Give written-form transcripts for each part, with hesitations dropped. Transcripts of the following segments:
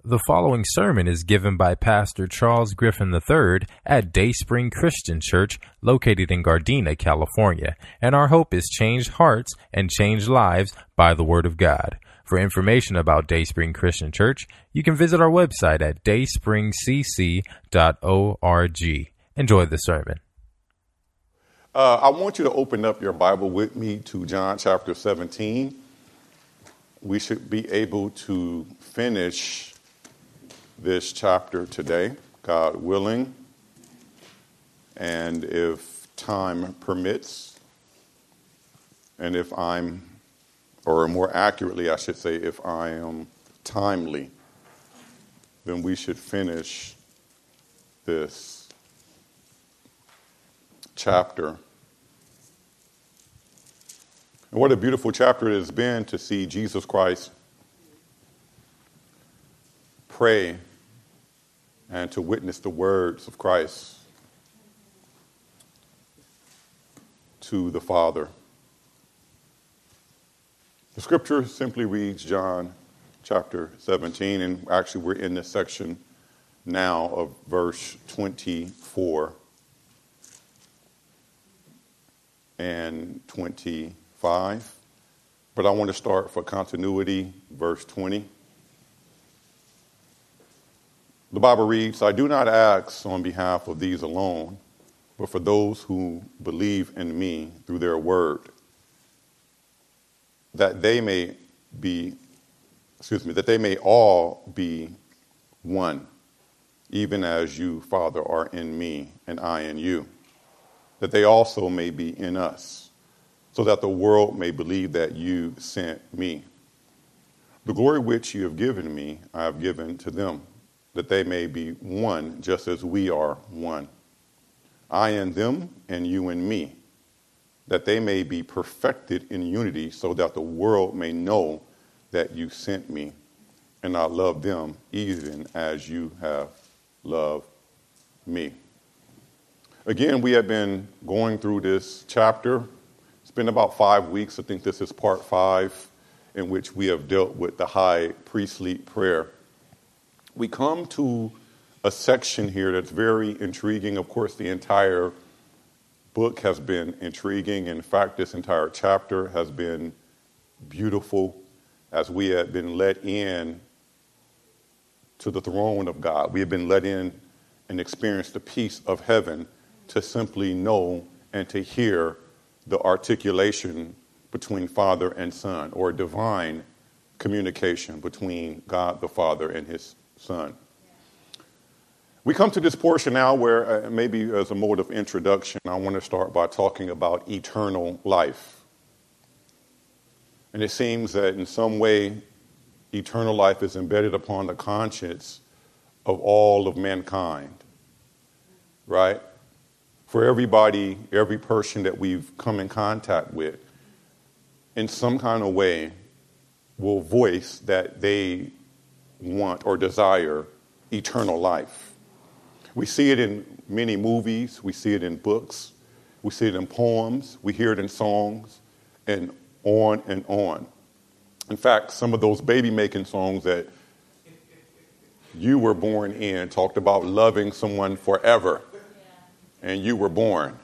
The following sermon is given by Pastor Charles Griffin III at Dayspring Christian Church, located in Gardena, California, and our hope is changed hearts and changed lives by the Word of God. For information about Dayspring Christian Church, you can visit our website at dayspringcc.org. Enjoy the sermon. I want you to open up your Bible with me to John chapter 17. We should be able to finish this chapter today, God willing, and if time permits, and if I'm, or more accurately, I should say, if I am timely, then we should finish this chapter. And what a beautiful chapter it has been to see Jesus Christ pray and to witness the words of Christ to the Father. The scripture simply reads John chapter 17, and actually we're in this section now of verse 24 and 25. But I want to start for continuity, verse 20. The Bible reads, "I do not ask on behalf of these alone, but for those who believe in me through their word, that they may all be one, even as you, Father, are in me and I in you, that they also may be in us, so that the world may believe that you sent me. The glory which you have given me, I have given to them, that they may be one, just as we are one. I in them, and you in me, that they may be perfected in unity, so that the world may know that you sent me, and I love them even as you have loved me." Again, we have been going through this chapter. It's been about 5 weeks. I think this is part 5, in which we have dealt with the high priestly prayer. We come to a section here that's very intriguing. Of course, the entire book has been intriguing. In fact, this entire chapter has been beautiful as we have been let in to the throne of God. We have been let in and experienced the peace of heaven to simply know and to hear the articulation between Father and Son, or divine communication between God the Father and his Son. We come to this portion now where maybe as a mode of introduction, I want to start by talking about eternal life. And it seems that in some way, eternal life is embedded upon the conscience of all of mankind, right? For everybody, every person that we've come in contact with, in some kind of way, will voice that they want or desire eternal life. We see it in many movies, we see it in books, we see it in poems, we hear it in songs, and on and on. In fact, some of those baby-making songs that you were born in talked about loving someone forever, and you were born.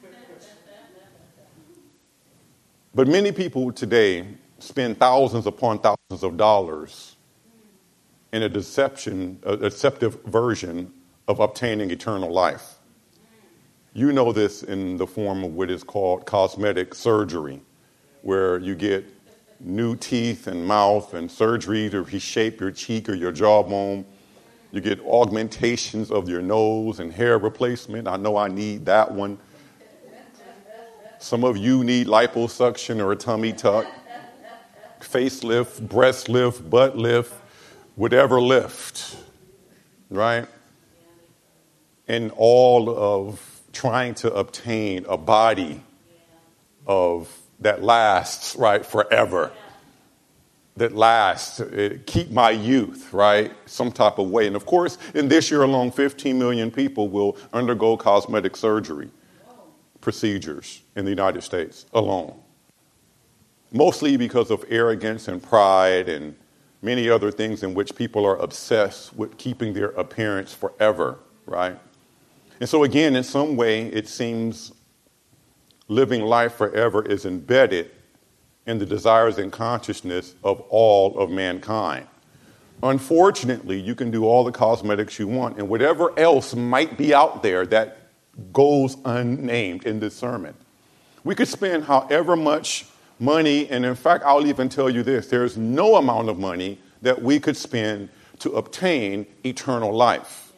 But many people today spend thousands upon thousands of dollars in a deceptive version of obtaining eternal life. You know this in the form of what is called cosmetic surgery, where you get new teeth and mouth and surgery to reshape your cheek or your jawbone. You get augmentations of your nose and hair replacement. I know I need that one. Some of you need liposuction or a tummy tuck, facelift, breast lift, butt lift, whatever lift, right? And all of trying to obtain a body of that lasts, right, forever. That lasts, keep my youth, right, some type of way. And of course, in this year alone, 15 million people will undergo cosmetic surgery procedures in the United States alone. Mostly because of arrogance and pride and many other things in which people are obsessed with keeping their appearance forever, right? And so again, in some way, it seems living life forever is embedded in the desires and consciousness of all of mankind. Unfortunately, you can do all the cosmetics you want, and whatever else might be out there that goes unnamed in this sermon. We could spend however much money, and in fact, I'll even tell you this, there's no amount of money that we could spend to obtain eternal life.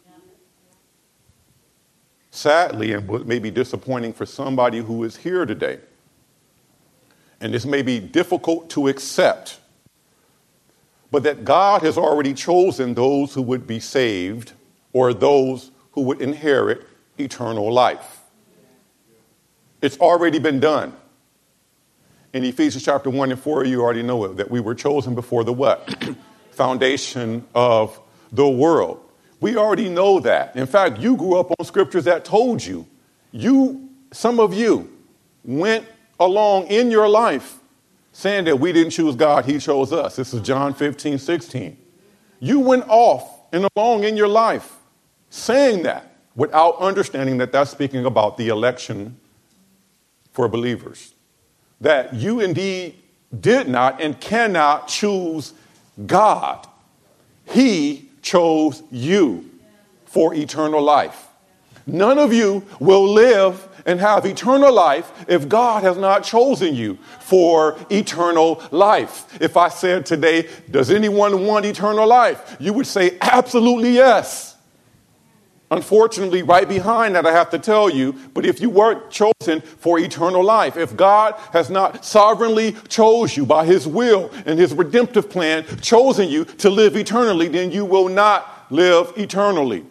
Sadly, and what may be disappointing for somebody who is here today, and this may be difficult to accept, but that God has already chosen those who would be saved or those who would inherit eternal life. It's already been done. In Ephesians chapter 1 and 4, you already know it, that we were chosen before the what? Foundation of the world. We already know that. In fact, you grew up on scriptures that told you. Some of you went along in your life saying that we didn't choose God, he chose us. This is John 15:16. You went off and along in your life saying that without understanding that that's speaking about the election for believers. That you indeed did not and cannot choose God. He chose you for eternal life. None of you will live and have eternal life if God has not chosen you for eternal life. If I said today, does anyone want eternal life? You would say absolutely yes. Unfortunately, right behind that, I have to tell you, but if you weren't chosen for eternal life, if God has not sovereignly chose you by his will and his redemptive plan, chosen you to live eternally, then you will not live eternally.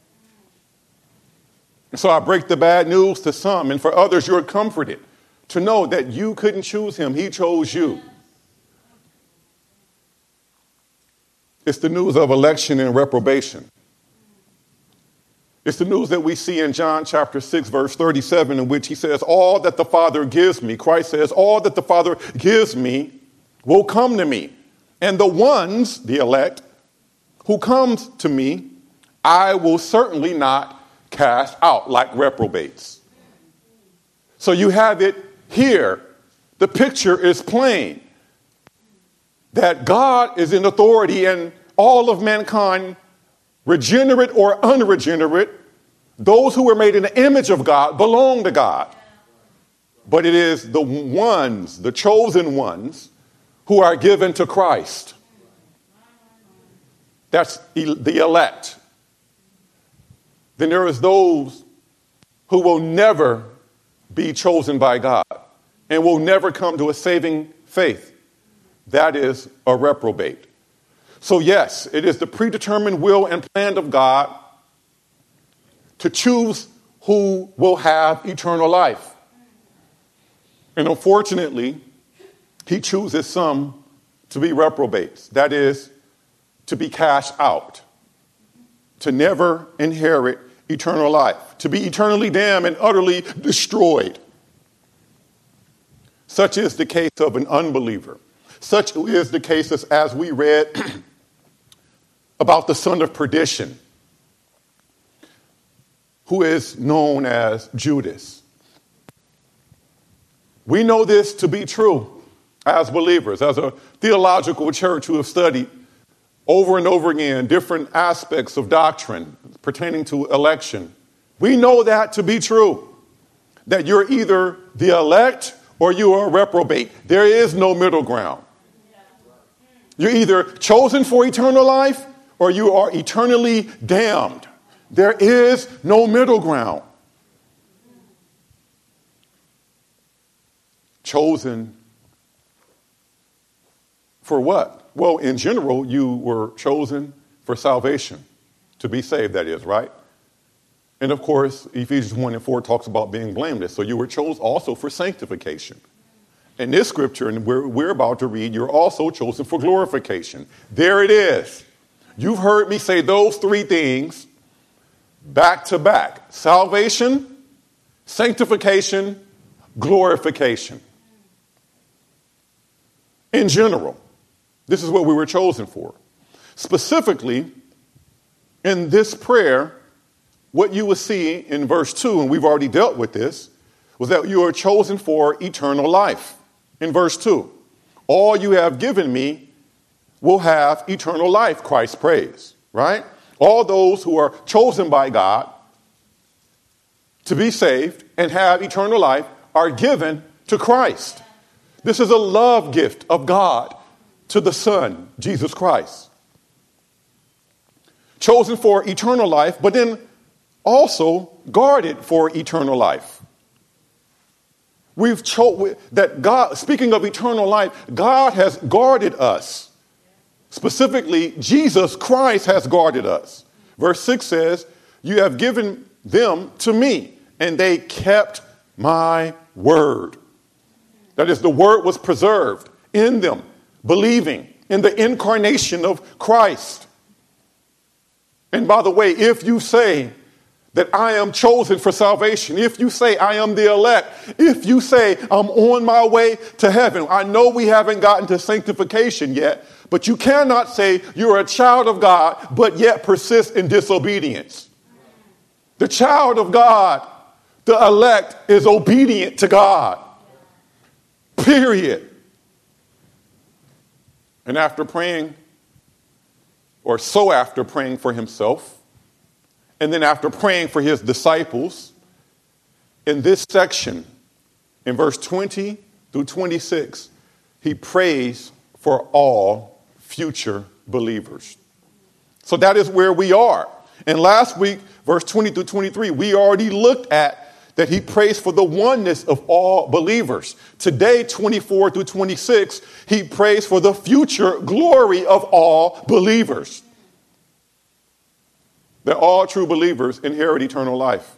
So I break the bad news to some, and for others, you're comforted to know that you couldn't choose him. He chose you. It's the news of election and reprobation. It's the news that we see in John chapter 6, verse 37, in which he says, all that the Father gives me, Christ says, all that the Father gives me will come to me. And the ones, the elect, who comes to me, I will certainly not cast out like reprobates. So you have it here. The picture is plain that God is in authority and all of mankind, regenerate or unregenerate, those who were made in the image of God belong to God. But it is the ones, the chosen ones, who are given to Christ. That's the elect. Then there is those who will never be chosen by God and will never come to a saving faith. That is a reprobate. So yes, it is the predetermined will and plan of God to choose who will have eternal life. And unfortunately, he chooses some to be reprobates. That is, to be cast out, to never inherit eternal life, to be eternally damned and utterly destroyed. Such is the case of an unbeliever. Such is the case as we read about the son of perdition, who is known as Judas. We know this to be true as believers, as a theological church who have studied over and over again different aspects of doctrine pertaining to election. We know that to be true, that you're either the elect or you are a reprobate. There is no middle ground. You're either chosen for eternal life or you are eternally damned. There is no middle ground. Chosen for what? Well, in general, you were chosen for salvation, to be saved, that is, right? And of course, Ephesians 1 and 4 talks about being blameless. So you were chosen also for sanctification. In this scripture, and we're about to read, you're also chosen for glorification. There it is. You've heard me say those three things back to back. Salvation, sanctification, glorification. In general, This is what we were chosen for. Specifically, in this prayer, what you will see in verse 2, and we've already dealt with this, was that you are chosen for eternal life. In verse 2, all you have given me will have eternal life, Christ prays, right? All those who are chosen by God to be saved and have eternal life are given to Christ. This is a love gift of God to the Son, Jesus Christ. Chosen for eternal life, but then also guarded for eternal life. Speaking of eternal life, God has guarded us. Specifically, Jesus Christ has guarded us. Verse 6 says, you have given them to me, and they kept my word. That is, the word was preserved in them, believing in the incarnation of Christ. And by the way, if you say that I am chosen for salvation, if you say I am the elect, if you say I'm on my way to heaven, I know we haven't gotten to sanctification yet, but you cannot say you're a child of God, but yet persist in disobedience. The child of God, the elect, is obedient to God. Period. And after praying for himself, and then after praying for his disciples, in this section, in verse 20 through 26, he prays for all future believers. So that is where we are. And last week, verse 20 through 23, we already looked at that he prays for the oneness of all believers. Today, 24 through 26, he prays for the future glory of all believers. That all true believers inherit eternal life.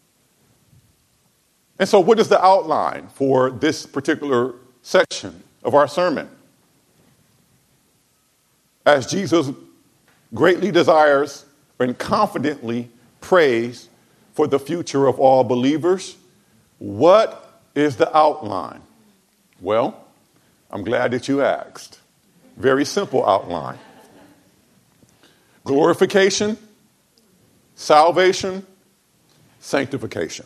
And so what is the outline for this particular section of our sermon? As Jesus greatly desires and confidently prays for the future of all believers, what is the outline? Well, I'm glad that you asked. Very simple outline. Glorification, salvation, sanctification.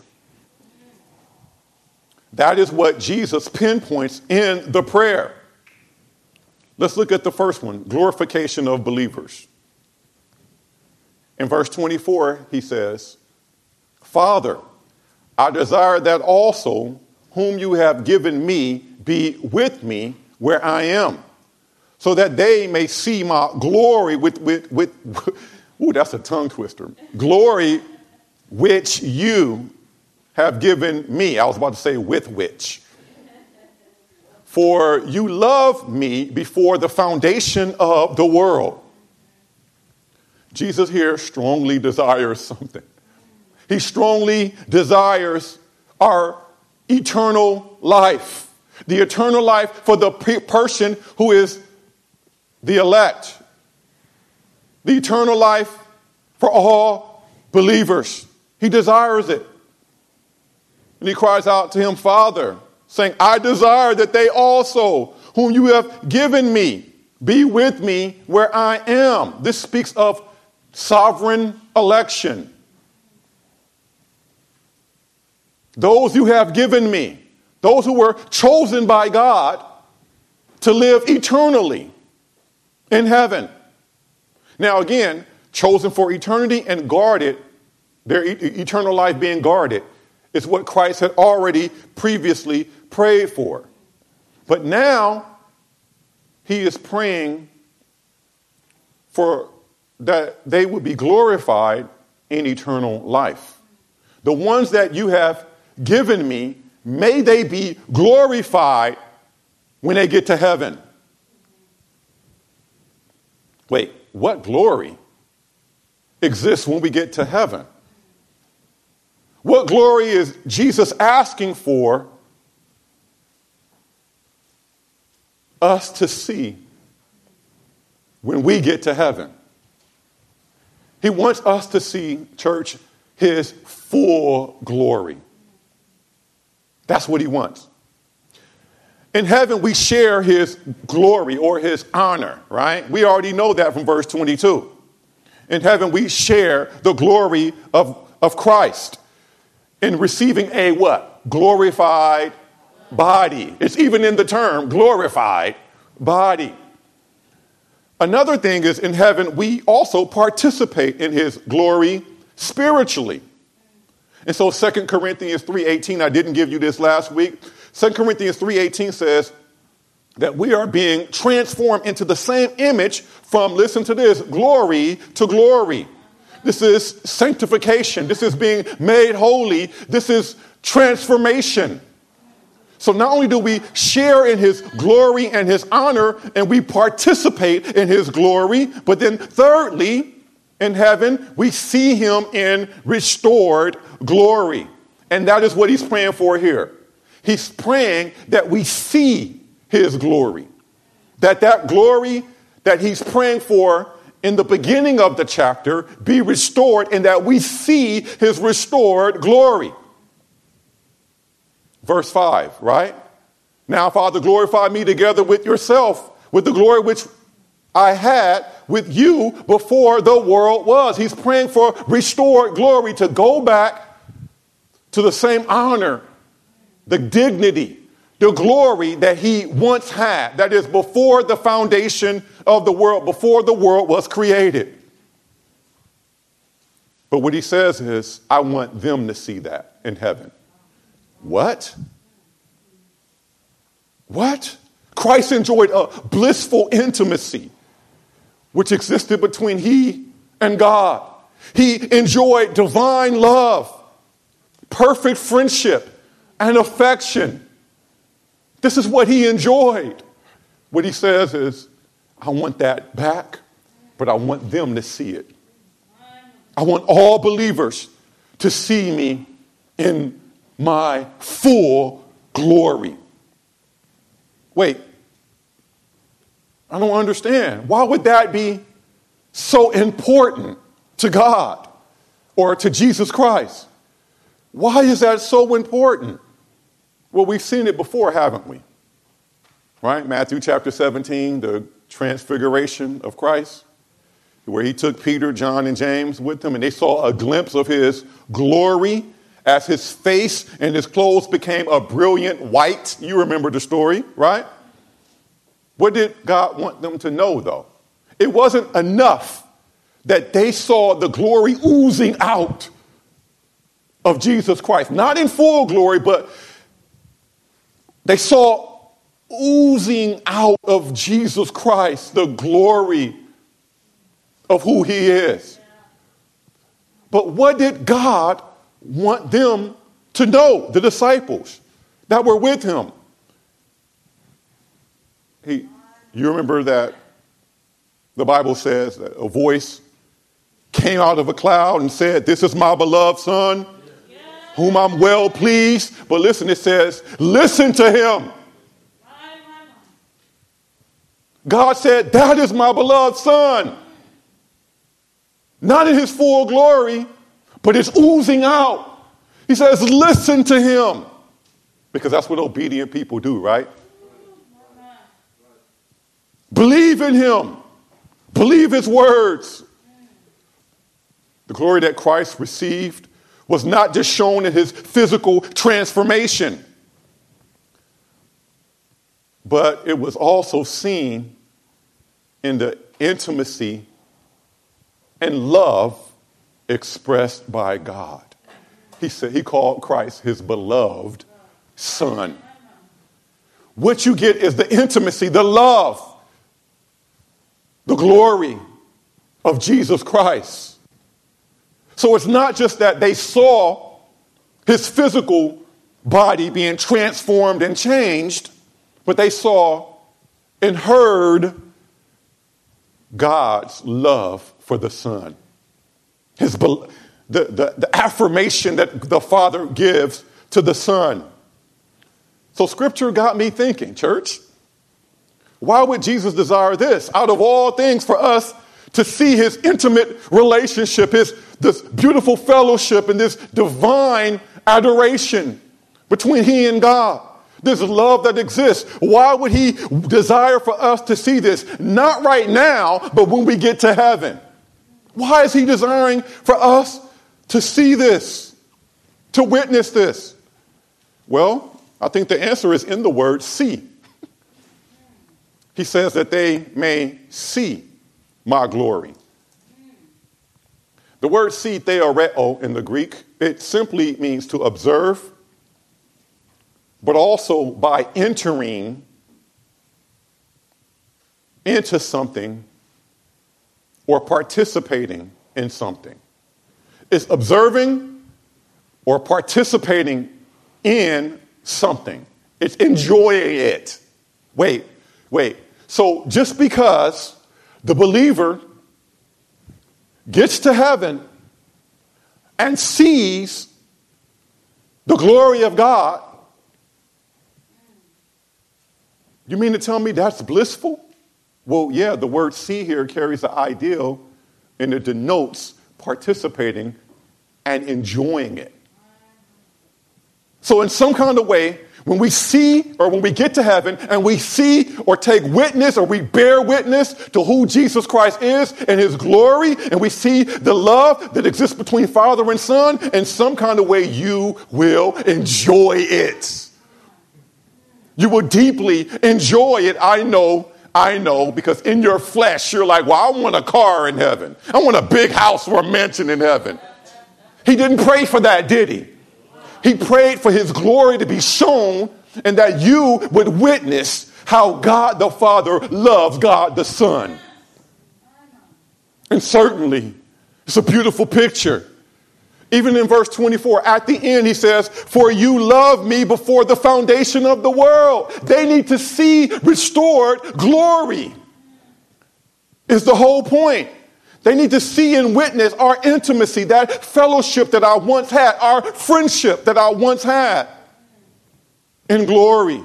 That is what Jesus pinpoints in the prayer. Let's look at the first one, glorification of believers. In verse 24, he says, Father, I desire that also whom you have given me be with me where I am, so that they may see my glory ooh, that's a tongue twister. Glory which you have given me. I was about to say with which. For you loved me before the foundation of the world. Jesus here strongly desires something. He strongly desires our eternal life. The eternal life for the person who is the elect. The eternal life for all believers. He desires it. And he cries out to him, Father, saying, I desire that they also, whom you have given me, be with me where I am. This speaks of sovereign election. Those you have given me, those who were chosen by God to live eternally in heaven. Now again, chosen for eternity and guarded, their eternal life being guarded, is what Christ had already previously prayed for. But now he is praying for that they would be glorified in eternal life. The ones that you have given me, may they be glorified when they get to heaven. Wait, what glory exists when we get to heaven? What glory is Jesus asking for us to see when we get to heaven? He wants us to see, church, his full glory. That's what he wants. In heaven, we share his glory or his honor, right? We already know that from verse 22. In heaven, we share the glory of Christ in receiving a what? Glorified body. It's even in the term glorified body. Another thing is in heaven, we also participate in his glory spiritually. And so 2 Corinthians 3:18, I didn't give you this last week. 2 Corinthians 3:18 says that we are being transformed into the same image from, listen to this, glory to glory. This is sanctification. This is being made holy. This is transformation. So not only do we share in his glory and his honor, and we participate in his glory, but then thirdly, in heaven, we see him in restored glory. And that is what he's praying for here. He's praying that we see his glory. That glory that he's praying for in the beginning of the chapter be restored, and that we see his restored glory. Verse 5, right? Now, Father, glorify me together with yourself, with the glory which I had with you before the world was. He's praying for restored glory, to go back to the same honor, the dignity, the glory that he once had. That is before the foundation of the world, before the world was created. But what he says is, I want them to see that in heaven. What? What? Christ enjoyed a blissful intimacy which existed between he and God. He enjoyed divine love, perfect friendship, and affection. This is what he enjoyed. What he says is, I want that back, but I want them to see it. I want all believers to see me in my full glory. Wait, I don't understand. Why would that be so important to God or to Jesus Christ? Why is that so important? Well, we've seen it before, haven't we? Right? Matthew chapter 17, the transfiguration of Christ, where he took Peter, John, and James with him, and they saw a glimpse of his glory as his face and his clothes became a brilliant white. You remember the story, right? What did God want them to know, though? It wasn't enough that they saw the glory oozing out of Jesus Christ. Not in full glory, but they saw oozing out of Jesus Christ the glory of who he is. But what did God want them to know, the disciples that were with him? You remember that the Bible says that a voice came out of a cloud and said, "This is my beloved son, whom I'm well pleased." But listen, it says, listen to him. God said, that is my beloved son. Not in his full glory, but it's oozing out. He says, listen to him. Because that's what obedient people do, right? Believe in him. Believe his words. The glory that Christ received was not just shown in his physical transformation, but it was also seen in the intimacy and love expressed by God. He called Christ his beloved son. What you get is the intimacy, the love, the glory of Jesus Christ. So it's not just that they saw his physical body being transformed and changed, but they saw and heard God's love for the Son. The affirmation that the Father gives to the Son. So Scripture got me thinking, church. Why would Jesus desire this? Out of all things, for us to see his intimate relationship, this beautiful fellowship and this divine adoration between he and God. this love that exists. Why would he desire for us to see this? Not right now, but when we get to heaven. Why is he desiring for us to see this, to witness this? Well, I think the answer is in the word see. He says that they may see my glory. The word see, theoreo in the Greek, it simply means to observe, but also by entering into something or participating in something. It's observing or participating in something. It's enjoying it. Wait. So just because the believer gets to heaven and sees the glory of God, you mean to tell me that's blissful? Well, yeah, the word see here carries the ideal and it denotes participating and enjoying it. So in some kind of way, when we see or when we get to heaven and we see or take witness or we bear witness to who Jesus Christ is and his glory, and we see the love that exists between Father and Son, in some kind of way you will enjoy it. You will deeply enjoy it. I know, because in your flesh you're like, well, I want a car in heaven. I want a big house or a mansion in heaven. He didn't pray for that, did he? He prayed for his glory to be shown and that you would witness how God the Father loves God the Son. And certainly, it's a beautiful picture. Even in verse 24, at the end, he says, for you loved me before the foundation of the world. They need to see restored glory, is the whole point. They need to see and witness our intimacy, that fellowship that I once had, our friendship that I once had in glory.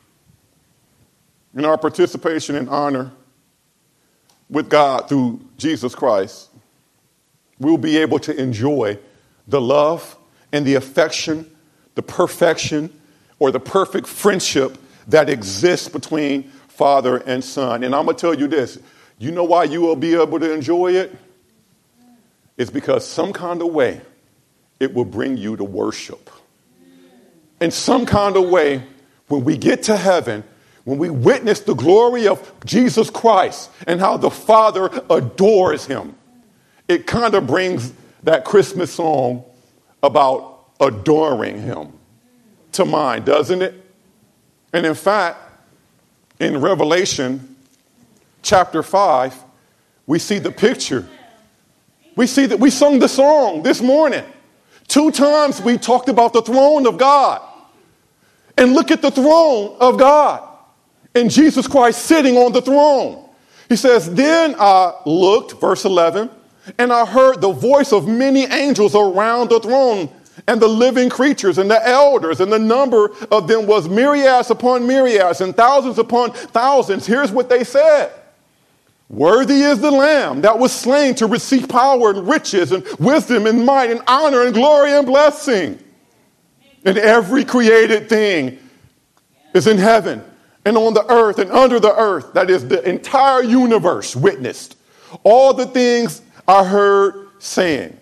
In our participation and honor with God through Jesus Christ, we'll be able to enjoy the love and the affection, the perfection, or the perfect friendship that exists between Father and Son. And I'm going to tell you this. You know why you will be able to enjoy it? It's because some kind of way it will bring you to worship. In some kind of way, when we get to heaven, when we witness the glory of Jesus Christ and how the Father adores him, it kind of brings that Christmas song about adoring him to mind, doesn't it? And in fact, in Revelation chapter 5, we see the picture. We see that we sung the song this morning. 2 times we talked about the throne of God. And look at the throne of God and Jesus Christ sitting on the throne. He says, then I looked, verse 11, and I heard the voice of many angels around the throne and the living creatures and the elders, and the number of them was myriads upon myriads and thousands upon thousands. Here's what they said. Worthy is the Lamb that was slain to receive power and riches and wisdom and might and honor and glory and blessing. And every created thing is in heaven and on the earth and under the earth. That is the entire universe witnessed. All the things I heard saying.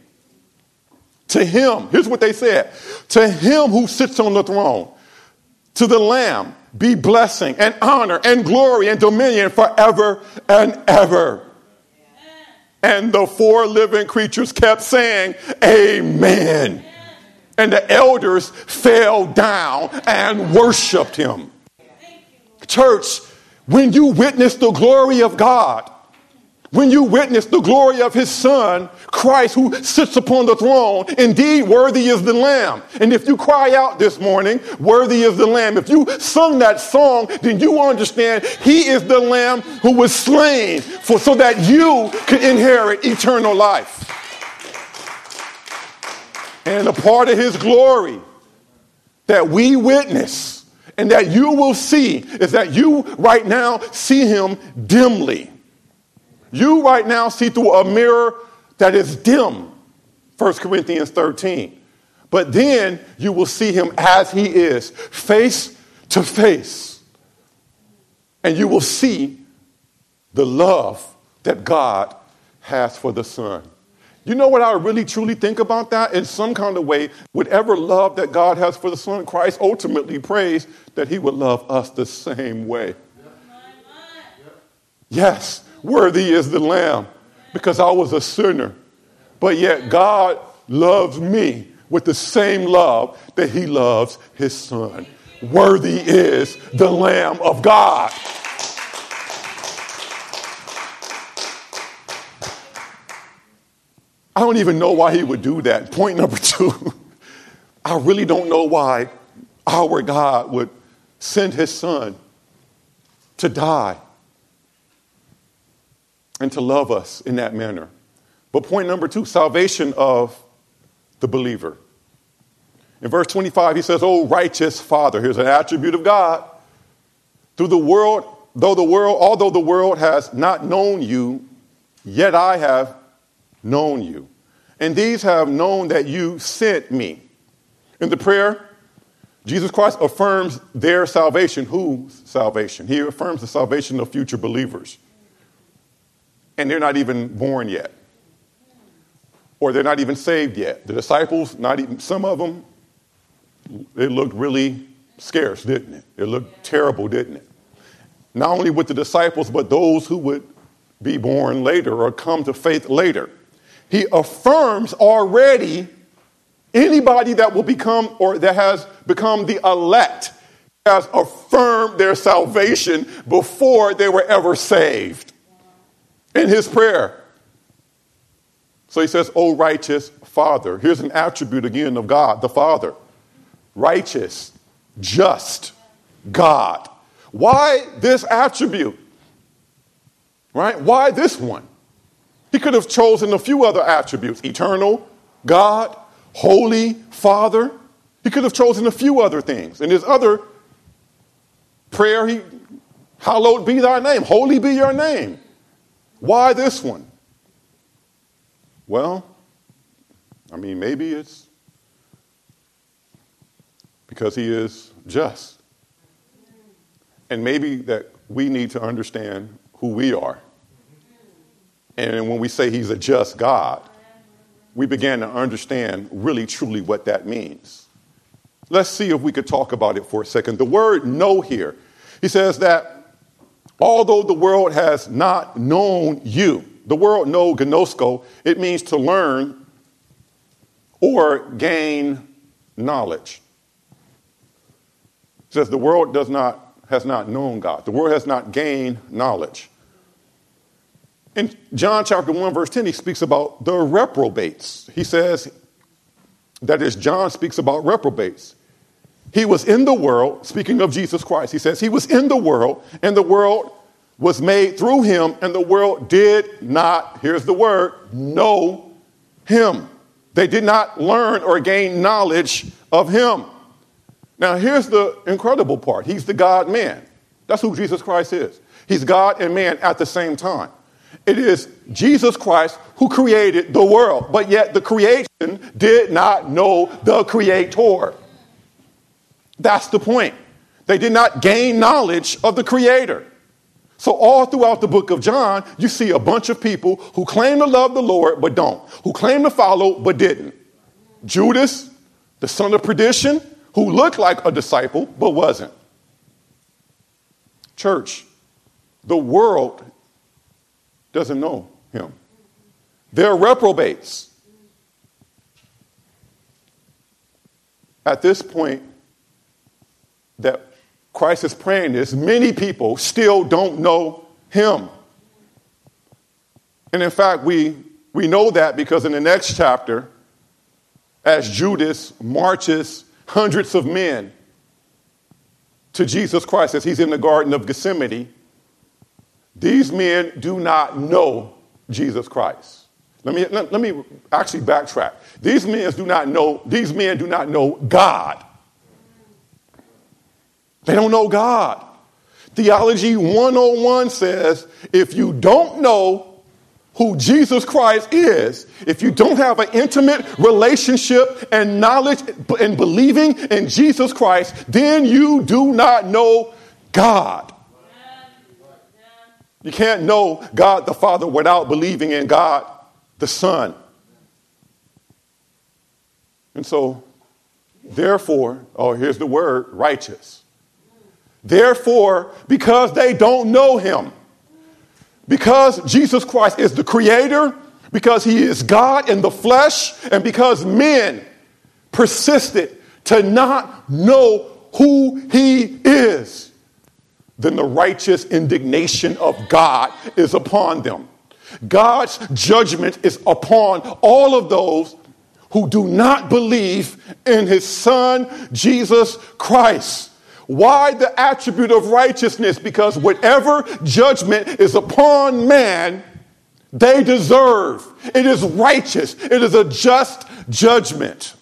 To him, here's what they said. To him who sits on the throne, to the Lamb, be blessing and honor and glory and dominion forever and ever. And the 4 living creatures kept saying, amen. And the elders fell down and worshiped him. Church, when you witness the glory of God, when you witness the glory of his Son, Christ, who sits upon the throne, indeed, worthy is the Lamb. And if you cry out this morning, worthy is the Lamb, if you sung that song, then you understand he is the Lamb who was slain so that you could inherit eternal life. And a part of his glory that we witness and that you will see is that you right now see him dimly. You right now see through a mirror that is dim, 1 Corinthians 13. But then you will see him as he is, face to face, and you will see the love that God has for the Son. You know what I really truly think about that? In some kind of way, whatever love that God has for the Son, Christ ultimately prays that he would love us the same way. Yes, worthy is the Lamb, because I was a sinner. But yet God loves me with the same love that he loves his Son. Worthy is the Lamb of God. I don't even know why he would do that. Point number 2, I really don't know why our God would send his Son to die and to love us in that manner. But point number 2, salvation of the believer. In verse 25, he says, "O righteous Father," here's an attribute of God. "Through the world, although the world has not known you, yet I have known you. And these have known that you sent me." In the prayer, Jesus Christ affirms their salvation. Whose salvation? He affirms the salvation of future believers. And they're not even born yet. Or they're not even saved yet. The disciples, not even, some of them, it looked really scarce, didn't it? It looked terrible, didn't it? Not only with the disciples, but those who would be born later or come to faith later. He affirms already anybody that will become or that has become the elect, has affirmed their salvation before they were ever saved in his prayer. So he says, "O righteous Father." Here's an attribute again of God, the Father. Righteous, just God. Why this attribute? Right? Why this one? He could have chosen a few other attributes. Eternal, God, holy, Father. He could have chosen a few other things. In his other prayer, hallowed be thy name. Holy be your name. Why this one? Well, I mean, maybe it's because he is just. And maybe that we need to understand who we are. And when we say he's a just God, we began to understand really, truly what that means. Let's see if we could talk about it for a second. The word "know" here, he says that although the world has not known you, the word "know," gnosko, it means to learn or gain knowledge. It says the world has not known God. The world has not gained knowledge. In John chapter 1, verse 10, he speaks about the reprobates. He says, that is, John speaks about reprobates. He was in the world, speaking of Jesus Christ. He says, he was in the world, and the world was made through him, and the world did not, here's the word, know him. They did not learn or gain knowledge of him. Now, here's the incredible part. He's the God-man. That's who Jesus Christ is. He's God and man at the same time. It is Jesus Christ who created the world, but yet the creation did not know the Creator. That's the point. They did not gain knowledge of the Creator. So all throughout the book of John, you see a bunch of people who claim to love the Lord but don't, who claim to follow but didn't. Judas, the son of perdition, who looked like a disciple but wasn't. Church, the world doesn't know him. They're reprobates. At this point that Christ is praying this, many people still don't know him. And in fact, we know that because in the next chapter, as Judas marches hundreds of men to Jesus Christ as he's in the Garden of Gethsemane, these men do not know Jesus Christ. Let me actually backtrack. These men do not know God. They don't know God. Theology 101 says, if you don't know who Jesus Christ is, if you don't have an intimate relationship and knowledge and believing in Jesus Christ, then you do not know God. You can't know God the Father without believing in God the Son. And so, therefore, here's the word, righteous. Therefore, because they don't know him, because Jesus Christ is the creator, because he is God in the flesh, and because men persisted to not know who he is, then the righteous indignation of God is upon them. God's judgment is upon all of those who do not believe in his Son, Jesus Christ. Why the attribute of righteousness? Because whatever judgment is upon man, they deserve. It is righteous. It is a just judgment.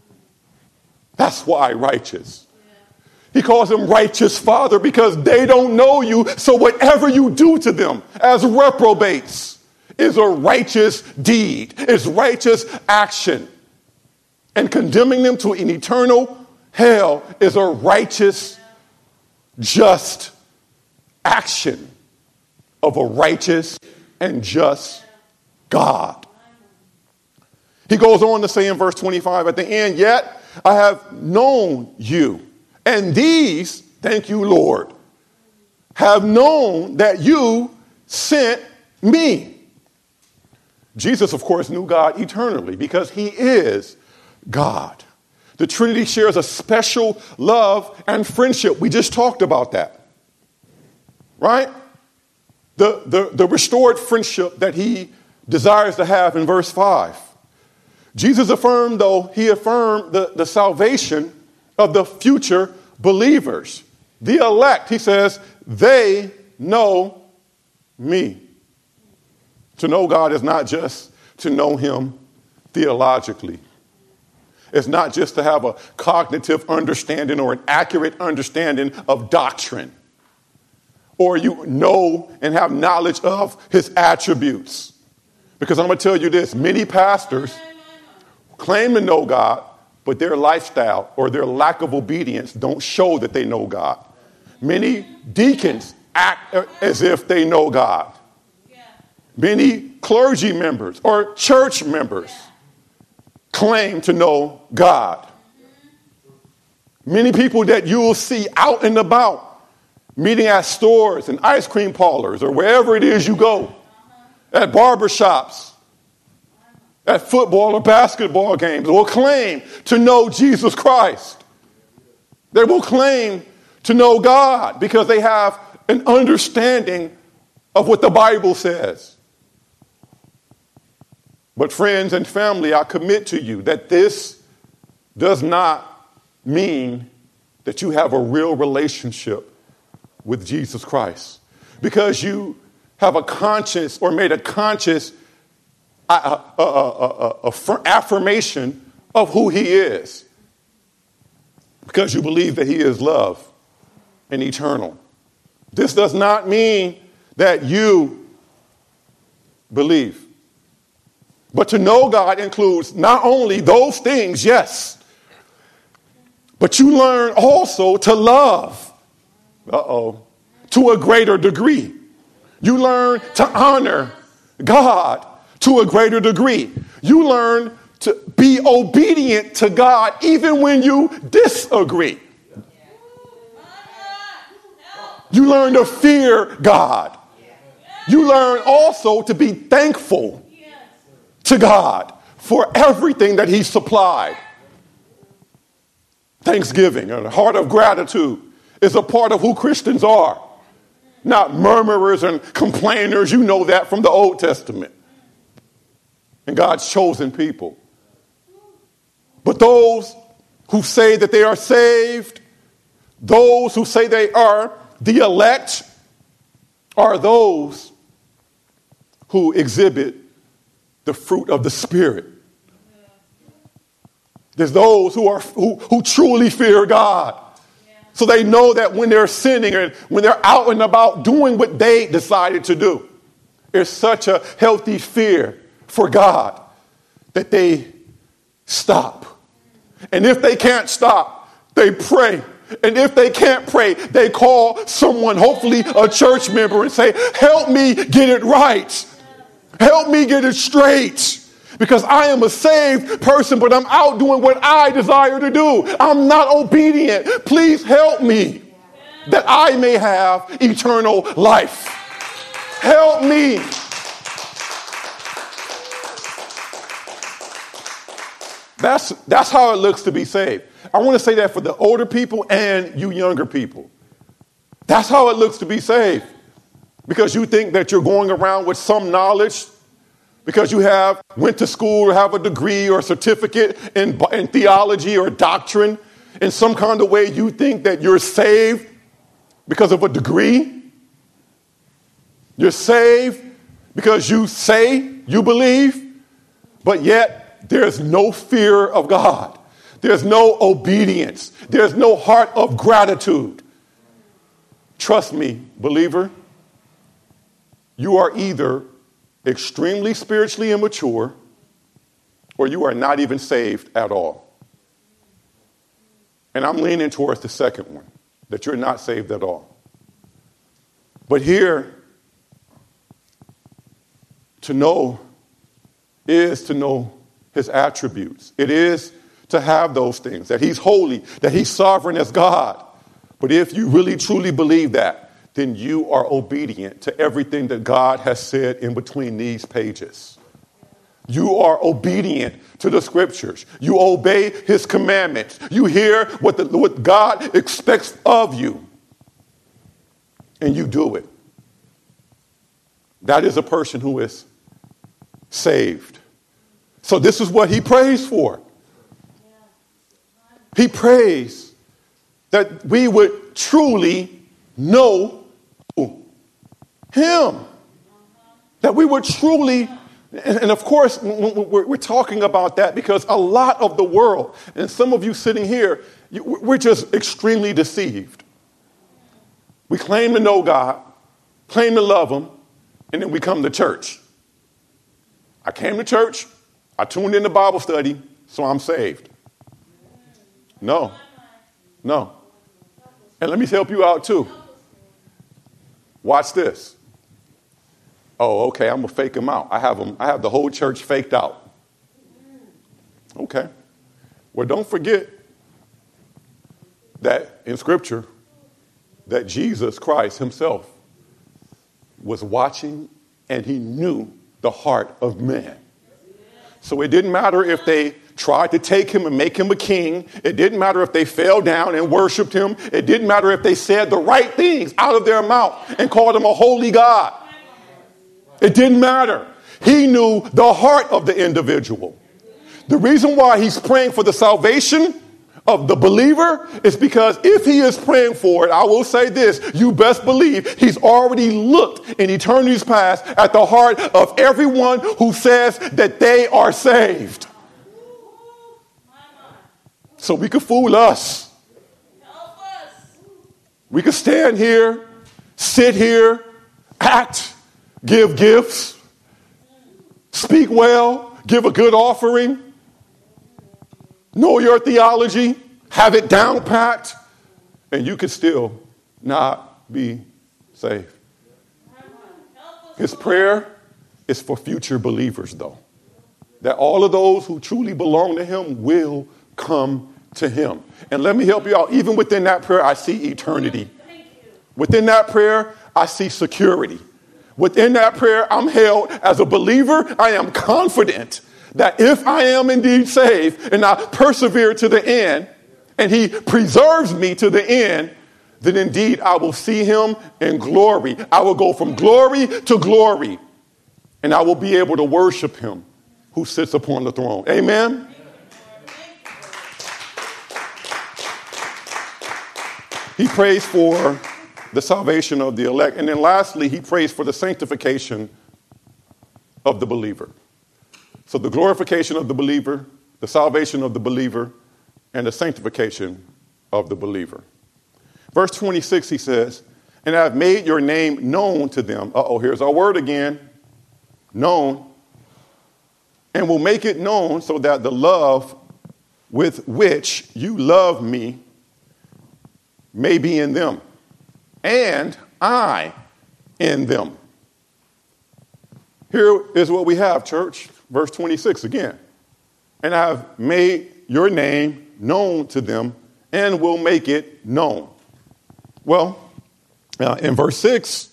That's why righteous. He calls him righteous Father because they don't know you. So whatever you do to them as reprobates is a righteous deed. It's righteous action. And condemning them to an eternal hell is a righteous, just action of a righteous and just God. He goes on to say in verse 25 at the end, yet I have known you, and these, thank you, Lord, have known that you sent me. Jesus, of course, knew God eternally because he is God. The Trinity shares a special love and friendship. We just talked about that. Right? The restored friendship that he desires to have in verse 5. Jesus affirmed, the salvation of the future believers. The elect, he says, they know me. To know God is not just to know him theologically. It's not just to have a cognitive understanding or an accurate understanding of doctrine. Or you know and have knowledge of his attributes. Because I'm going to tell you this, many pastors claim to know God, but their lifestyle or their lack of obedience don't show that they know God. Many deacons act as if they know God. Many clergy members or church members claim to know God. Many people that you will see out and about, meeting at stores and ice cream parlors or wherever it is you go, at barbershops, at football or basketball games, will claim to know Jesus Christ. They will claim to know God because they have an understanding of what the Bible says. But friends and family, I commit to you that this does not mean that you have a real relationship with Jesus Christ. Because you have a conscious or made a conscious affirmation of who he is. Because you believe that he is love and eternal. This does not mean that you believe. But to know God includes not only those things, yes, but you learn also to love, to a greater degree. You learn to honor God to a greater degree. You learn to be obedient to God even when you disagree. You learn to fear God. You learn also to be thankful to God for everything that he supplied. Thanksgiving and a heart of gratitude is a part of who Christians are. Not murmurers and complainers. You know that from the Old Testament. And God's chosen people. But those who say that they are saved, those who say they are the elect, are those who exhibit the fruit of the Spirit. There's those who truly fear God. So they know that when they're sinning and when they're out and about doing what they decided to do, It's such a healthy fear for God that they stop. And if they can't stop, they pray. And if they can't pray, they call someone, hopefully a church member, and say, help me get it right. Help me get it straight. Because I am a saved person, but I'm out doing what I desire to do. I'm not obedient. Please help me that I may have eternal life. Help me. That's how it looks to be saved. I want to say that for the older people and you younger people. That's how it looks to be saved. Because you think that you're going around with some knowledge, because you went to school or have a degree or a certificate in theology or doctrine. In some kind of way, you think that you're saved because of a degree. You're saved because you say you believe, but yet there's no fear of God. There's no obedience. There's no heart of gratitude. Trust me, believer, you are either extremely spiritually immature or you are not even saved at all. And I'm leaning towards the second one, that you're not saved at all. But here, to know is to know his attributes. It is to have those things, that he's holy, that he's sovereign as God. But if you really truly believe that, then you are obedient to everything that God has said in between these pages. You are obedient to the scriptures. You obey his commandments. You hear what God expects of you, and you do it. That is a person who is saved. So this is what he prays for. He prays that we would truly know him. That we would truly, and of course, we're talking about that because a lot of the world, and some of you sitting here, we're just extremely deceived. We claim to know God, claim to love him, and then we come to church. I came to church, I tuned in to Bible study, so I'm saved. No. And let me help you out too. Watch this. Oh, okay, I'm going to fake them out. I have the whole church faked out. Okay. Well, don't forget that in Scripture, that Jesus Christ himself was watching and he knew the heart of man. So it didn't matter if they tried to take him and make him a king. It didn't matter if they fell down and worshiped him. It didn't matter if they said the right things out of their mouth and called him a holy God. It didn't matter. He knew the heart of the individual. The reason why he's praying for the salvation of the believer is because if he is praying for it, I will say this, you best believe he's already looked in eternity's past at the heart of everyone who says that they are saved. So we could fool us. We could stand here, sit here, act, give gifts, speak well, give a good offering, know your theology, have it down packed, and you could still not be saved. His prayer is for future believers, though, that all of those who truly belong to him will come to him. And let me help you out. Even within that prayer, I see eternity. Within that prayer, I see security. Within that prayer, I'm held as a believer. I am confident that if I am indeed saved and I persevere to the end and he preserves me to the end, then indeed I will see him in glory. I will go from glory to glory and I will be able to worship him who sits upon the throne. Amen. He prays for the salvation of the elect. And then lastly, he prays for the sanctification of the believer. So the glorification of the believer, the salvation of the believer, and the sanctification of the believer. Verse 26, he says, and I have made your name known to them. Here's our word again. known, and will make it known so that the love with which you love me may be in them, and I in them. Here is what we have, church. Verse 26 again. And I have made your name known to them and will make it known. Well, in verse 6,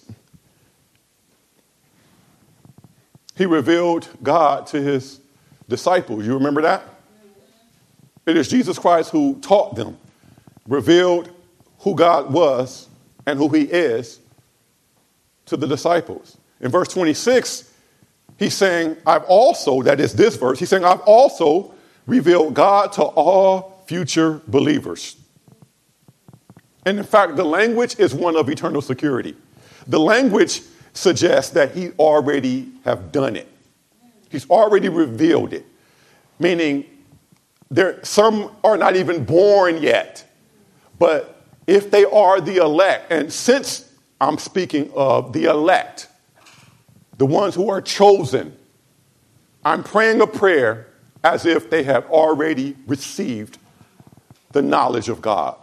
he revealed God to his disciples. You remember that? It is Jesus Christ who taught them, revealed who God was and who he is to the disciples. In verse 26, he's saying, I've also, that is this verse, he's saying, I've also revealed God to all future believers. And in fact, the language is one of eternal security. The language suggests that he already have done it. He's already revealed it, meaning some are not even born yet. But if they are the elect, and since I'm speaking of the elect, the ones who are chosen, I'm praying a prayer as if they have already received the knowledge of God.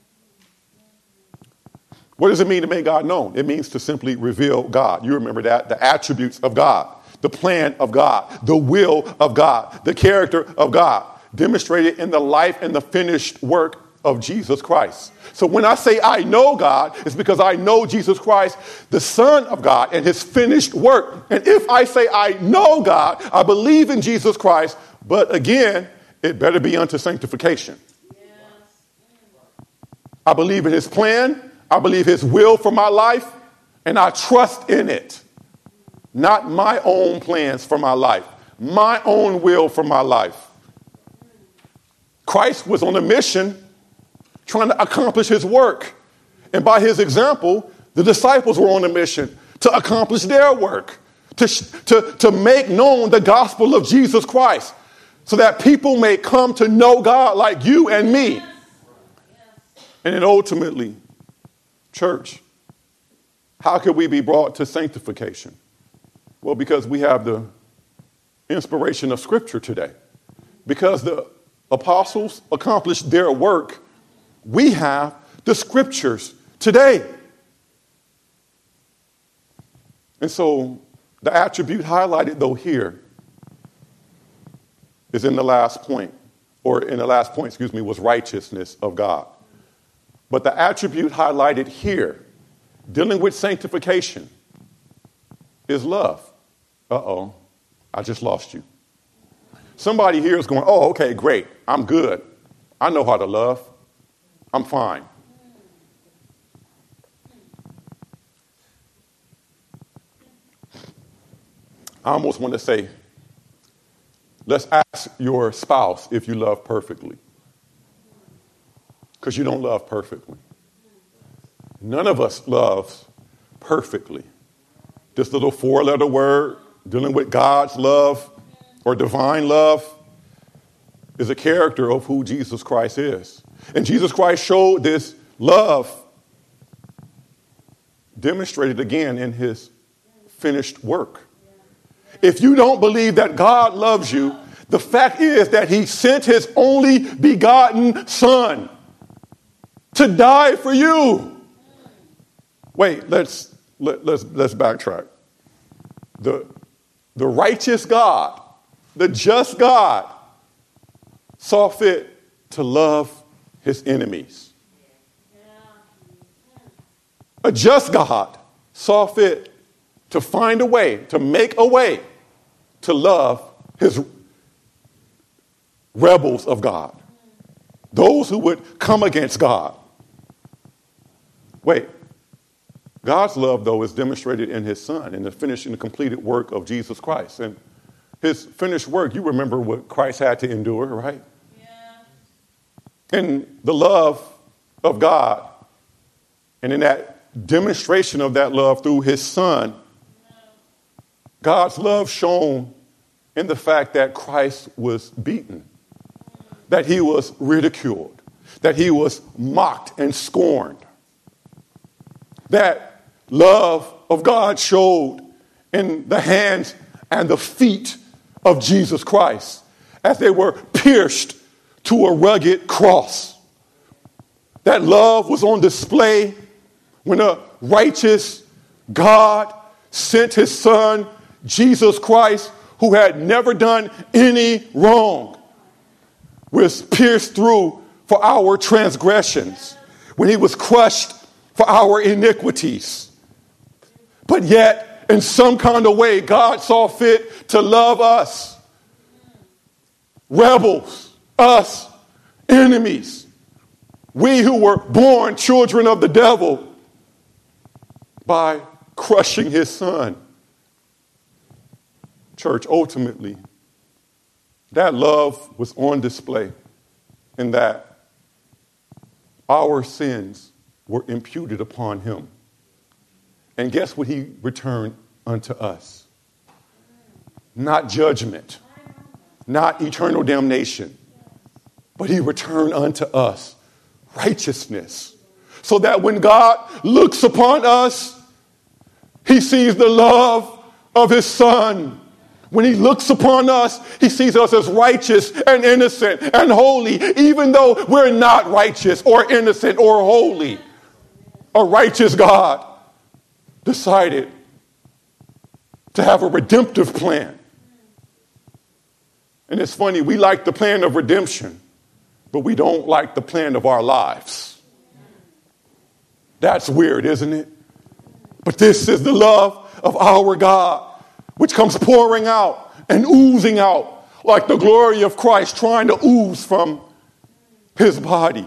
What does it mean to make God known? It means to simply reveal God. You remember that? The attributes of God, the plan of God, the will of God, the character of God, demonstrated in the life and the finished work of Jesus Christ. So when I say I know God, it's because I know Jesus Christ, the Son of God, and his finished work. And if I say I know God, I believe in Jesus Christ, but again, it better be unto sanctification. I believe in his plan. I believe his will for my life, and I trust in it. Not my own plans for my life, my own will for my life. Christ was on a mission trying to accomplish his work. And by his example, the disciples were on a mission to accomplish their work, to make known the gospel of Jesus Christ so that people may come to know God like you and me. And then ultimately, church, how can we be brought to sanctification? Well, because we have the inspiration of Scripture today. Because the apostles accomplished their work, we have the Scriptures today. And so the attribute highlighted, though, here is in the last point, was righteousness of God. But the attribute highlighted here, dealing with sanctification, is love. Uh-oh, I just lost you. Somebody here is going, oh, okay, great. I'm good. I know how to love. I'm fine. I almost want to say, let's ask your spouse if you love perfectly. Because you don't love perfectly. None of us loves perfectly. This little 4-letter word dealing with God's love or divine love is a character of who Jesus Christ is. And Jesus Christ showed this love demonstrated again in his finished work. If you don't believe that God loves you, the fact is that he sent his only begotten Son to die for you. Wait, let's backtrack. The righteous God, the just God, saw fit to love his enemies. A just God saw fit to find a way, to make a way to love his rebels of God, those who would come against God. Wait, God's love, though, is demonstrated in his Son, in the finished and completed work of Jesus Christ. And his finished work, you remember what Christ had to endure, right? Yeah. And the love of God, and in that demonstration of that love through his Son, God's love shown in the fact that Christ was beaten, that he was ridiculed, that he was mocked and scorned. That love of God showed in the hands and the feet of Jesus Christ as they were pierced to a rugged cross. That love was on display when a righteous God sent his son, Jesus Christ, who had never done any wrong, was pierced through for our transgressions, when he was crushed for our iniquities. But yet, in some kind of way, God saw fit to love us, rebels, us, enemies, we who were born children of the devil, by crushing his son. Church, ultimately, that love was on display in that our sins were imputed upon him. And guess what he returned unto us? Not judgment, not eternal damnation, but he returned unto us righteousness. So that when God looks upon us, he sees the love of his son. When he looks upon us, he sees us as righteous and innocent and holy, even though we're not righteous or innocent or holy. A righteous God decided to have a redemptive plan. And it's funny, we like the plan of redemption, but we don't like the plan of our lives. That's weird, isn't it? But this is the love of our God, which comes pouring out and oozing out like the glory of Christ trying to ooze from his body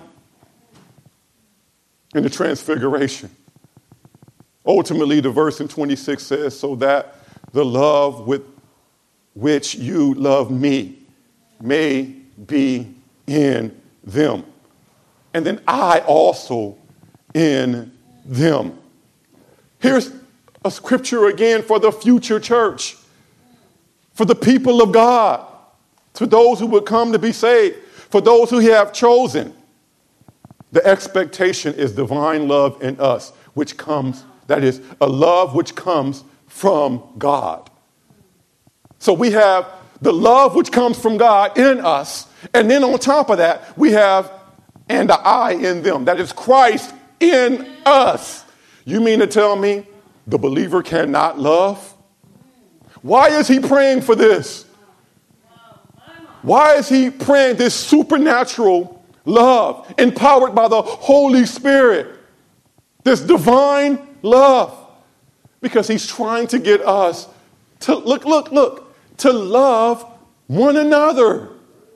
in the transfiguration. Ultimately, the verse in 26 says, so that the love with which you love me may be in them, and then I also in them. Here's a scripture again for the future church, for the people of God, to those who would come to be saved, for those who he have chosen. The expectation is divine love in us, which comes, that is, a love which comes from God. So we have the love which comes from God in us, and then on top of that, we have and the I in them. That is Christ in us. You mean to tell me the believer cannot love? Why is he praying for this? Why is he praying this supernatural love empowered by the Holy Spirit? This divine love. Because he's trying to get us to to love one another.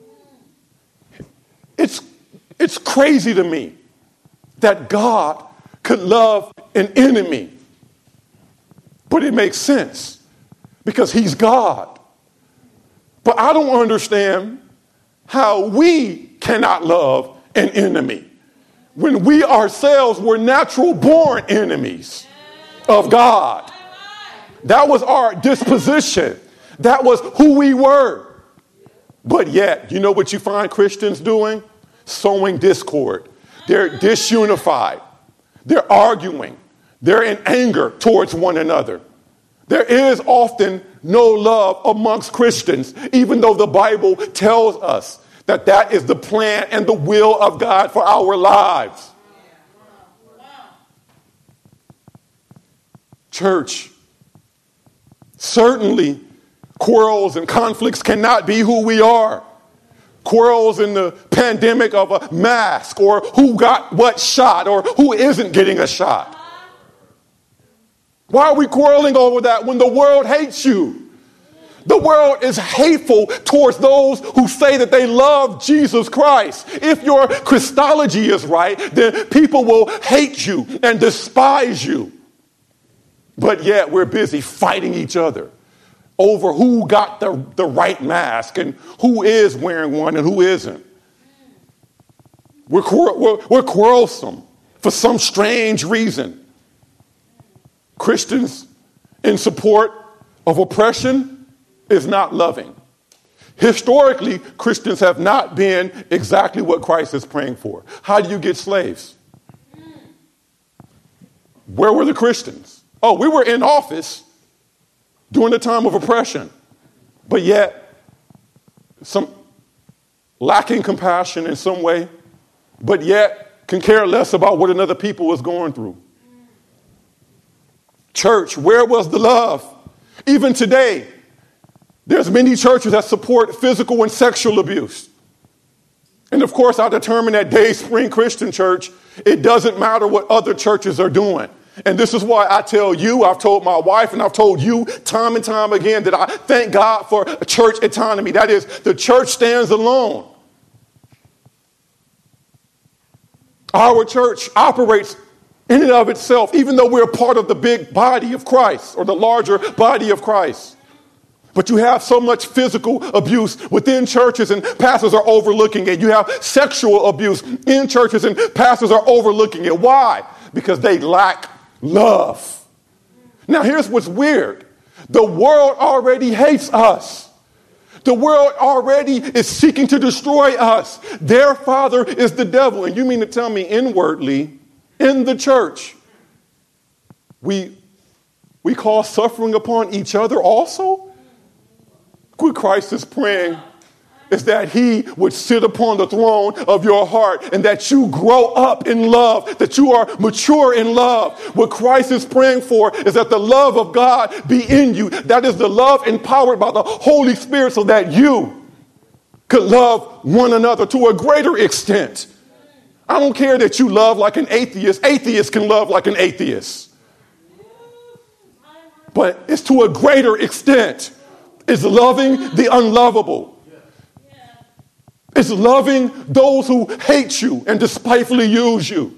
It's crazy to me that God could love an enemy. But it makes sense because he's God. But I don't understand how we cannot love an enemy when we ourselves were natural born enemies of God. That was our disposition. That was who we were. But yet, you know what you find Christians doing? Sowing discord. They're disunified. They're arguing. They're in anger towards one another. There is often no love amongst Christians, even though the Bible tells us that that is the plan and the will of God for our lives. Church, certainly quarrels and conflicts cannot be who we are. Quarrels in the pandemic of a mask, or who got what shot, or who isn't getting a shot. Why are we quarreling over that when the world hates you? The world is hateful towards those who say that they love Jesus Christ. If your Christology is right, then people will hate you and despise you. But yet we're busy fighting each other over who got the right mask and who is wearing one and who isn't. We're quarrelsome for some strange reason. Christians in support of oppression is not loving. Historically, Christians have not been exactly what Christ is praying for. How do you get slaves? Where were the Christians? Oh, we were in office during the time of oppression. but yet some lacking compassion in some way, but yet can care less about what another people is going through. Church, where was the love? Even today, there's many churches that support physical and sexual abuse. And of course, I determined at Dayspring Christian Church, it doesn't matter what other churches are doing. And this is why I tell you, I've told my wife, and I've told you time and time again that I thank God for a church autonomy. That is, the church stands alone. Our church operates in and of itself, even though we're part of the big body of Christ or the larger body of Christ. But you have so much physical abuse within churches and pastors are overlooking it. You have sexual abuse in churches and pastors are overlooking it. Why? Because they lack love. Now, here's what's weird. The world already hates us. The world already is seeking to destroy us. Their father is the devil. And you mean to tell me inwardly, in the church, we call suffering upon each other also? What Christ is praying is that he would sit upon the throne of your heart and that you grow up in love, that you are mature in love. What Christ is praying for is that the love of God be in you. That is the love empowered by the Holy Spirit so that you could love one another to a greater extent. I don't care that you love like an atheist. Atheists can love like an atheist. But it's to a greater extent. It's loving the unlovable. It's loving those who hate you and despitefully use you.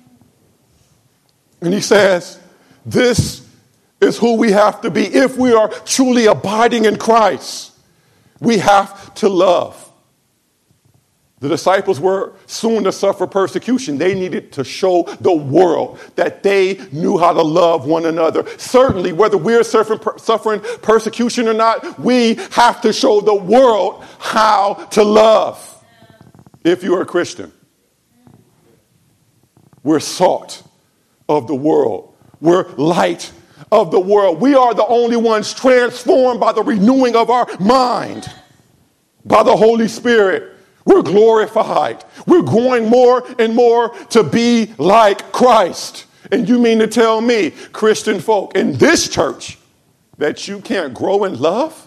And he says, this is who we have to be. If we are truly abiding in Christ, we have to love. The disciples were soon to suffer persecution. They needed to show the world that they knew how to love one another. Certainly, whether we're suffering persecution or not, we have to show the world how to love. If you're a Christian, we're salt of the world. We're light of the world. We are the only ones transformed by the renewing of our mind, by the Holy Spirit. We're glorified. We're growing more and more to be like Christ. And you mean to tell me, Christian folk in this church, that you can't grow in love?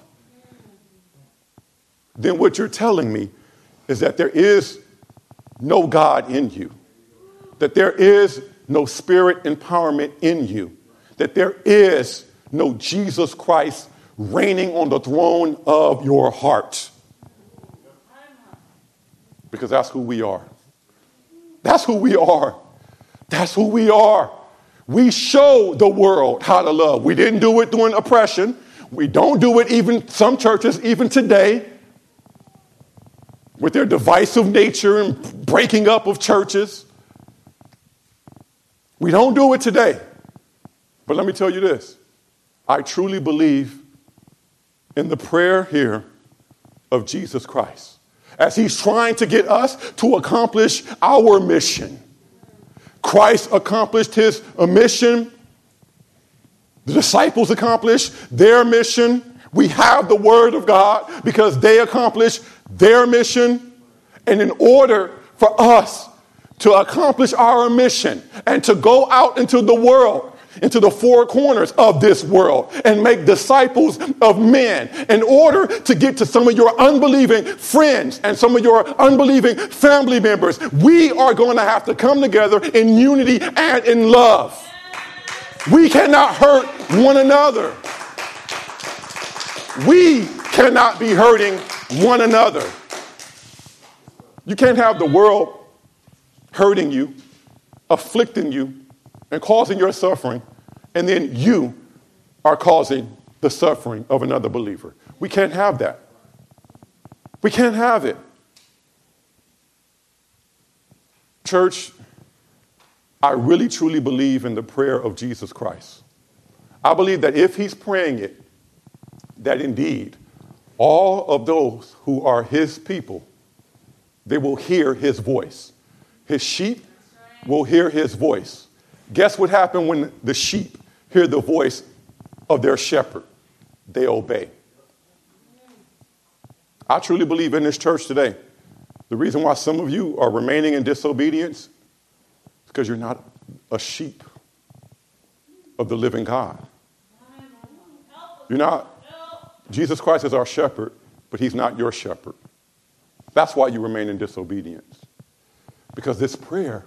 Then what you're telling me is that there is no God in you, that there is no spirit empowerment in you, that there is no Jesus Christ reigning on the throne of your heart. Because that's who we are. That's who we are. That's who we are. We show the world how to love. We didn't do it during oppression. We don't do it even some churches, even today, with their divisive nature and breaking up of churches. We don't do it today. But let me tell you this. I truly believe in the prayer here of Jesus Christ, as he's trying to get us to accomplish our mission. Christ accomplished his mission. The disciples accomplished their mission. We have the word of God because they accomplished their mission. And in order for us to accomplish our mission and to go out into the world, into the four corners of this world and make disciples of men, in order to get to some of your unbelieving friends and some of your unbelieving family members, we are going to have to come together in unity and in love. We cannot hurt one another. We cannot be hurting one another. You can't have the world hurting you, afflicting you, and causing your suffering, and then you are causing the suffering of another believer. We can't have that. We can't have it. Church, I really truly believe in the prayer of Jesus Christ. I believe that if he's praying it, that indeed all of those who are his people, they will hear his voice. His sheep will hear his voice. Guess what happened when the sheep hear the voice of their shepherd? They obey. I truly believe in this church today, the reason why some of you are remaining in disobedience is because you're not a sheep of the living God. You're not. Jesus Christ is our shepherd, but he's not your shepherd. That's why you remain in disobedience. Because this prayer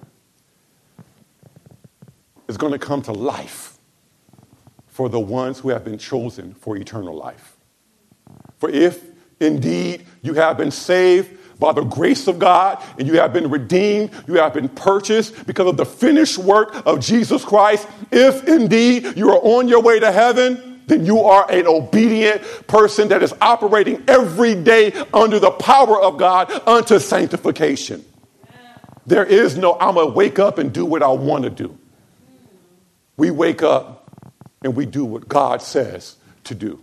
is going to come to life for the ones who have been chosen for eternal life. For if indeed you have been saved by the grace of God and you have been redeemed, you have been purchased because of the finished work of Jesus Christ, if indeed you are on your way to heaven, then you are an obedient person that is operating every day under the power of God unto sanctification. There is no, I'm going to wake up and do what I want to do. We wake up and we do what God says to do.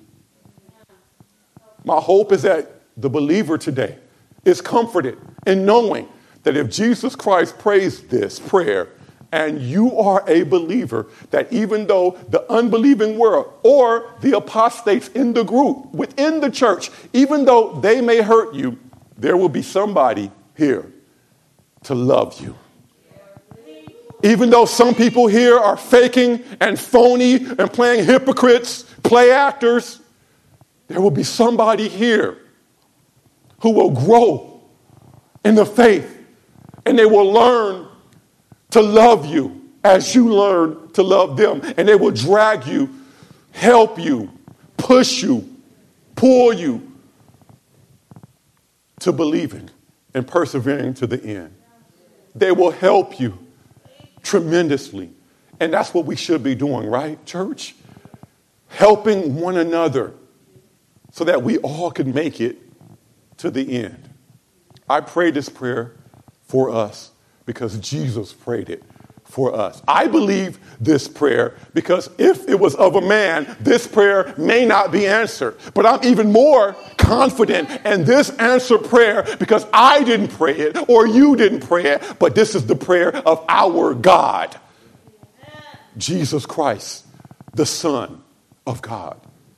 My hope is that the believer today is comforted in knowing that if Jesus Christ prays this prayer and you are a believer, that even though the unbelieving world or the apostates in the group within the church, even though they may hurt you, there will be somebody here to love you. Even though some people here are faking and phony and playing hypocrites, play actors, there will be somebody here who will grow in the faith and they will learn to love you as you learn to love them. And they will drag you, help you, push you, pull you to believing and persevering to the end. They will help you tremendously. And that's what we should be doing, right, church? Helping one another so that we all can make it to the end. I pray this prayer for us because Jesus prayed it for us. I believe this prayer because if it was of a man, this prayer may not be answered. But I'm even more confident in this answered prayer because I didn't pray it or you didn't pray it, but this is the prayer of our God, Jesus Christ, the Son of God.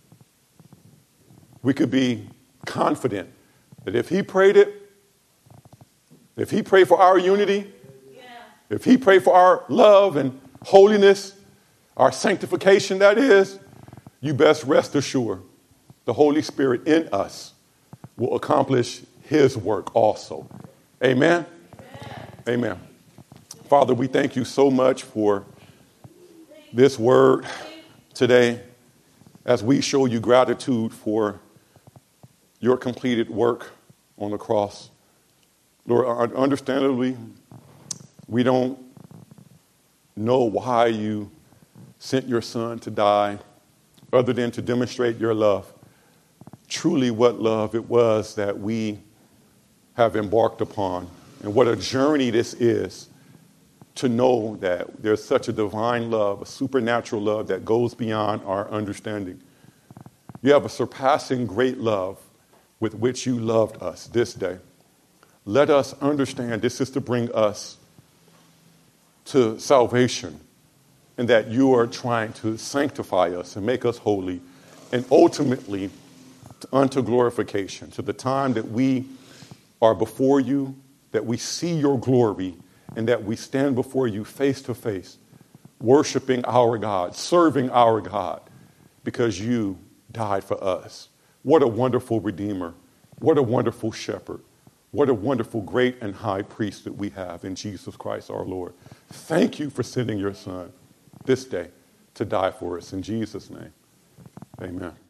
We could be confident that if he prayed it, if he prayed for our unity, if he prayed for our love and holiness, our sanctification, that is, you best rest assured the Holy Spirit in us will accomplish his work also. Amen? Amen. Father, we thank you so much for this word today as we show you gratitude for your completed work on the cross. Lord, understandably, we don't know why you sent your son to die other than to demonstrate your love. Truly what love it was that we have embarked upon, and what a journey this is to know that there's such a divine love, a supernatural love that goes beyond our understanding. You have a surpassing great love with which you loved us this day. Let us understand this is to bring us to salvation, and that you are trying to sanctify us and make us holy, and ultimately unto glorification, to the time that we are before you, that we see your glory, and that we stand before you face to face, worshiping our God, serving our God, because you died for us. What a wonderful Redeemer. What a wonderful shepherd. What a wonderful, great, and high priest that we have in Jesus Christ our Lord. Thank you for sending your son this day to die for us. In Jesus' name, amen.